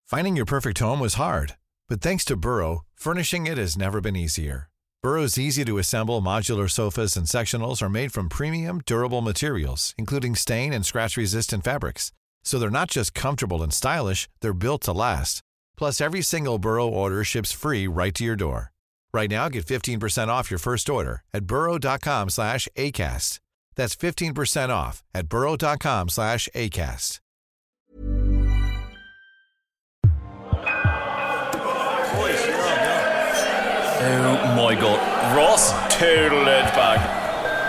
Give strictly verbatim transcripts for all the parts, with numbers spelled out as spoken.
Finding your perfect home was hard, but thanks to Burrow, furnishing it has never been easier. Burrow's easy-to-assemble modular sofas and sectionals are made from premium, durable materials, including stain and scratch-resistant fabrics. So they're not just comfortable and stylish, they're built to last. Plus, every single Burrow order ships free right to your door. Right now, get fifteen percent off your first order at burrow.com slash ACAST. That's fifteen percent off at burrow.com slash ACAST. Oh my god, Ross total edge bag.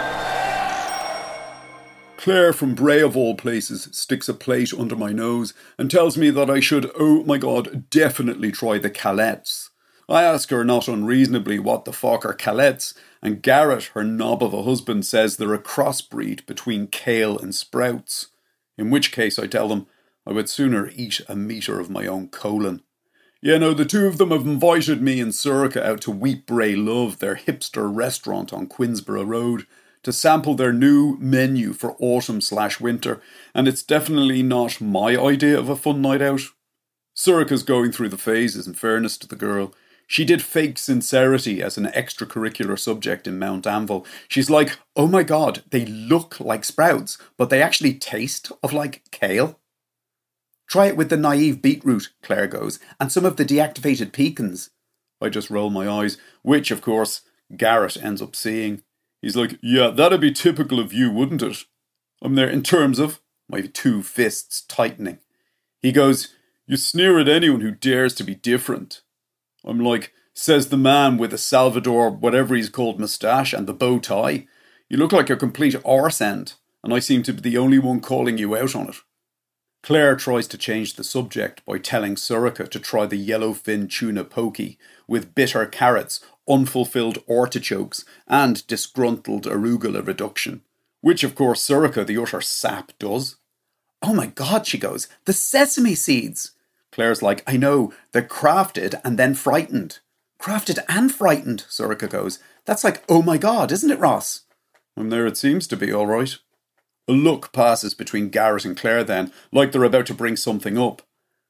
Claire from Bray of all places sticks a plate under my nose and tells me that I should, oh my god, definitely try the Calettes. I ask her not unreasonably what the fuck are Calettes, and Garrett, her knob of a husband, says they're a crossbreed between kale and sprouts. In which case I tell them I would sooner eat a metre of my own colon. Yeah, no, the two of them have invited me and Surica out to Wheat Bray Love, their hipster restaurant on Queensborough Road, to sample their new menu for autumn slash winter, and it's definitely not my idea of a fun night out. Surica's going through the phases, in fairness to the girl. She did fake sincerity as an extracurricular subject in Mount Anvil. She's like, oh my god, they look like sprouts, but they actually taste of like kale. Try it with the naive beetroot, Claire goes, and some of the deactivated pecans. I just roll my eyes, which, of course, Garrett ends up seeing. He's like, yeah, that'd be typical of you, wouldn't it? I'm there in terms of, my two fists tightening. He goes, you sneer at anyone who dares to be different. I'm like, says the man with the Salvador whatever he's called moustache and the bow tie. You look like a complete arse end, and I seem to be the only one calling you out on it. Claire tries to change the subject by telling Surica to try the yellowfin tuna pokey with bitter carrots, unfulfilled artichokes, and disgruntled arugula reduction. Which, of course, Surica, the utter sap, does. Oh my god, she goes, the sesame seeds! Claire's like, I know, they're crafted and then frightened. Crafted and frightened, Surica goes. That's like, oh my god, isn't it, Ross? I'm there, it seems to be, all right. A look passes between Garrett and Claire then, like they're about to bring something up.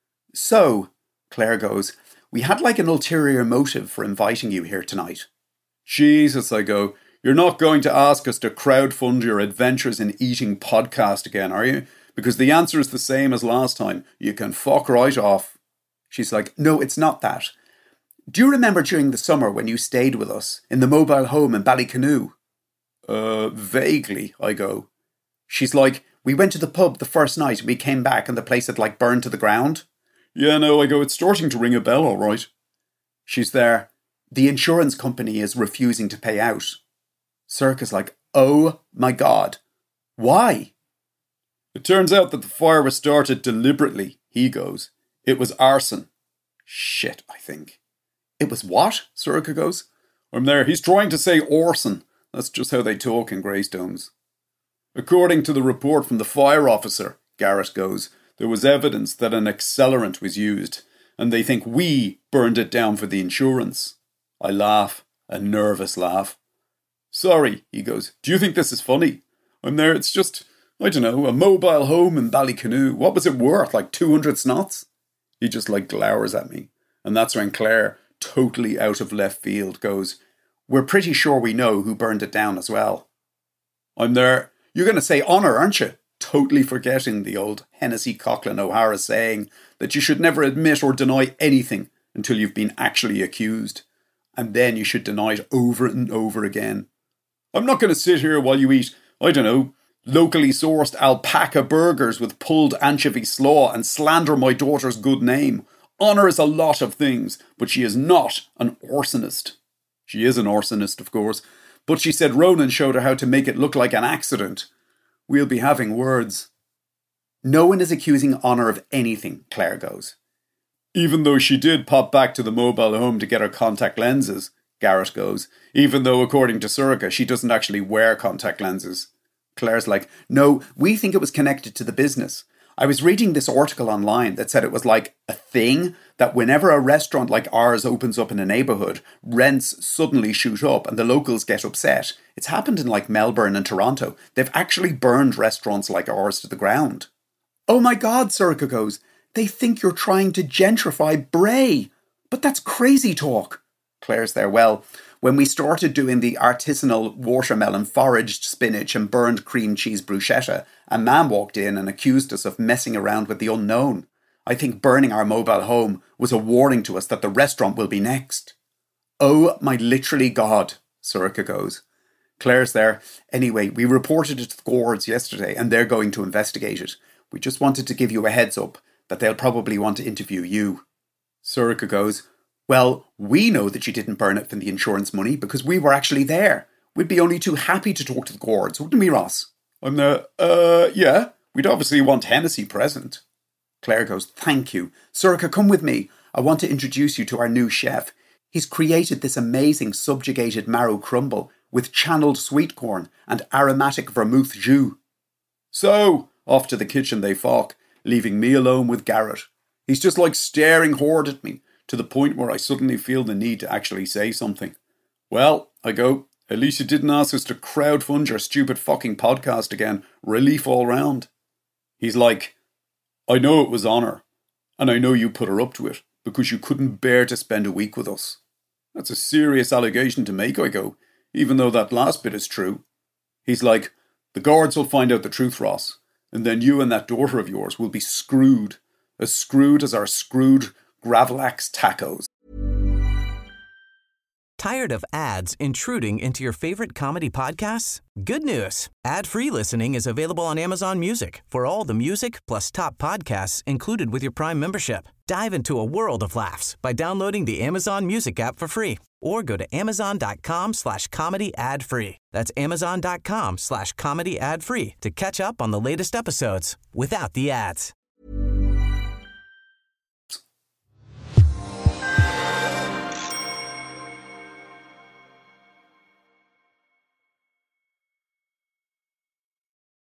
So, Claire goes, we had like an ulterior motive for inviting you here tonight. Jesus, I go, you're not going to ask us to crowdfund your Adventures in Eating podcast again, are you? Because the answer is the same as last time. You can fuck right off. She's like, no, it's not that. Do you remember during the summer when you stayed with us in the mobile home in Ballycanoe? Uh, vaguely, I go. She's like, we went to the pub the first night and we came back and the place had like burned to the ground. Yeah, no, I go, it's starting to ring a bell, all right. She's there. The insurance company is refusing to pay out. Surica's like, oh my god. Why? It turns out that the fire was started deliberately, he goes. It was arson. Shit, I think. It was what? Surica goes. I'm there. He's trying to say arson. That's just how they talk in Greystones. According to the report from the fire officer, Garrett goes, there was evidence that an accelerant was used, and they think we burned it down for the insurance. I laugh, a nervous laugh. Sorry, he goes, do you think this is funny? I'm there, it's just, I don't know, a mobile home in Ballycanoe. What was it worth, like two hundred snots? He just like glowers at me. And that's when Claire, totally out of left field, goes, we're pretty sure we know who burned it down as well. I'm there, you're going to say honour, aren't you? Totally forgetting the old Hennessy Coughlin O'Hara saying that you should never admit or deny anything until you've been actually accused. And then you should deny it over and over again. I'm not going to sit here while you eat, I don't know, locally sourced alpaca burgers with pulled anchovy slaw and slander my daughter's good name. Honour is a lot of things, but she is not an arsonist. She is an arsonist, of course, but she said Ronan showed her how to make it look like an accident. We'll be having words. No one is accusing Honour of anything, Claire goes. Even though she did pop back to the mobile home to get her contact lenses, Garrett goes, even though, according to Surica, she doesn't actually wear contact lenses. Claire's like, no, we think it was connected to the business. I was reading this article online that said it was like a thing that whenever a restaurant like ours opens up in a neighbourhood, rents suddenly shoot up and the locals get upset. It's happened in like Melbourne and Toronto. They've actually burned restaurants like ours to the ground. Oh my god, Surica goes, They think you're trying to gentrify Bray. But that's crazy talk. Claire's there. Well, when we started doing the artisanal watermelon foraged spinach and burned cream cheese bruschetta, a man walked in and accused us of messing around with the unknown. I think burning our mobile home was a warning to us that the restaurant will be next. Oh my literally God, Sorcha goes. Claire's there. Anyway, we reported it to the guards yesterday and they're going to investigate it. We just wanted to give you a heads up that they'll probably want to interview you. Sorcha goes, well, we know that you didn't burn it for the insurance money because we were actually there. We'd be only too happy to talk to the guards, wouldn't we, Ross? I'm the, uh, yeah, we'd obviously want Hennessy present. Claire goes, thank you. Sorcha, come with me. I want to introduce you to our new chef. He's created this amazing subjugated marrow crumble with channeled sweet corn and aromatic vermouth jus. So, off to the kitchen they falk, leaving me alone with Garrett. He's just like staring hard at me, to the point where I suddenly feel the need to actually say something. Well, I go, at least you didn't ask us to crowdfund your stupid fucking podcast again. Relief all round. He's like, I know it was honour, and I know you put her up to it, because you couldn't bear to spend a week with us. That's a serious allegation to make, I go, even though that last bit is true. He's like, the guards will find out the truth, Ross, and then you and that daughter of yours will be screwed, as screwed as our screwed Gravlax tacos. Tired of ads intruding into your favorite comedy podcasts? Good news. Ad-free listening is available on Amazon Music for all the music plus top podcasts included with your Prime membership. Dive into a world of laughs by downloading the Amazon Music app for free or go to amazon.com slash comedy ad free. That's amazon.com slash comedy ad free to catch up on the latest episodes without the ads.